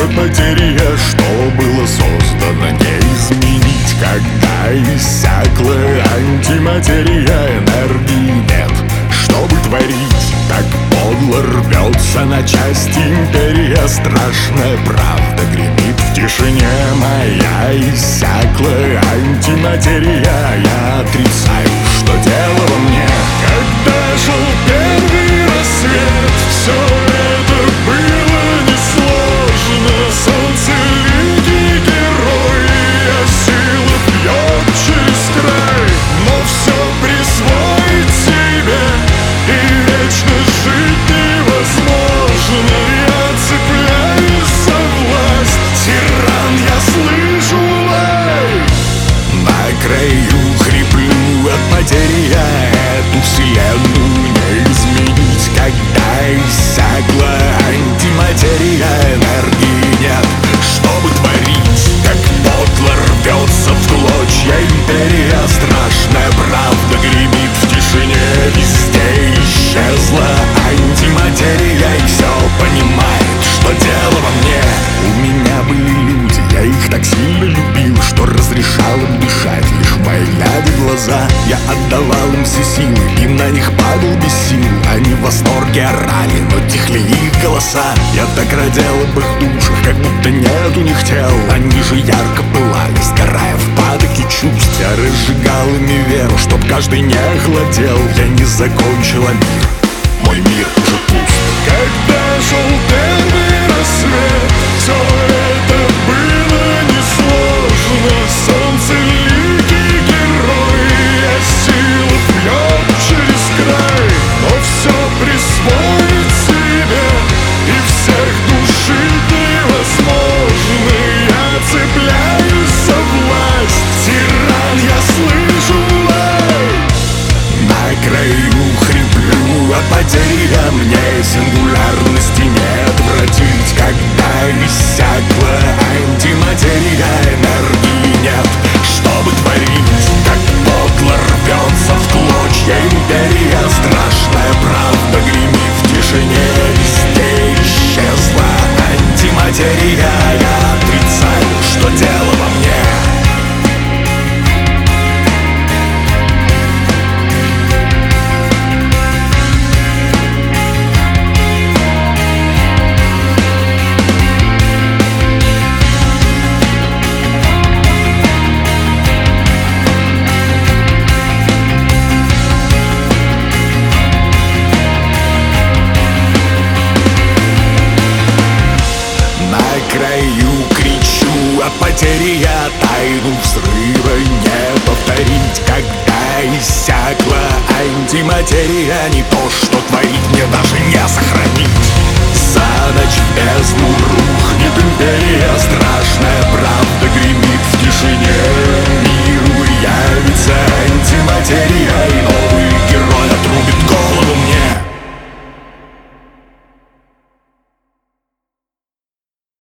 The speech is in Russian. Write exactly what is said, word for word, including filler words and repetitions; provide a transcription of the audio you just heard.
от материя, что было создано, не изменить. Когда иссякла антиматерия, энергии нет, чтобы творить. Так подло рвется на части империя, страшная правда гремит в тишине. Моя иссякла антиматерия, я отрицаю, что дело во мне. Когда шел первый рассвет, все это было несложно. Солнцеликий герой, а сила пьет через край. Но все присвоить себе и вечно жить невозможно. Я цепляюсь за власть, тиран, я слышу лай. На краю хриплю от потери, я эту вселенную не изменить. Когда иссякла антиматерия, энергии нет, чтобы творить. Как подло рвется в клочья империя, страшная правда гремит в тишине. Везде исчезла антиматерия, и все понимает, что дело во мне. У меня были люди, я их так сильно любил, что разрешал им дышать, лишь мои глядя глаза. Я отдавал им все силы и на них падал без сил. Они в восторге орали, но тихли их голоса. Я так родил об их душах, как будто нет у них тел. Они же ярко пылали, сгорая в падоке чувств. Я разжигал ими веру, чтоб каждый не охладел. Я не закончила мир, мой мир уже пуст. Когда шел первый рассвет, все это было несложно. Солнцеликий герой, а сила пьет через край. Но все присвоить себе и всех душить невозможно. Я цепляюсь за власть, тиран, я слышу лай. На краю хриплю от потери, а мне сингулярности не отвратить. Когда иссякла антиматерия, энергии нет, чтобы творить. Как подло рвется в клочья империя, страшная правда гремит в тишине. Везде исчезла антиматерия, я отрицаю, что дело во мне. Краю кричу от потери, я тайну взрыва не повторить. Когда иссякла антиматерия, не то что творить, мне даже не сохранить. За ночь в бездну рухнет империя, страшная правда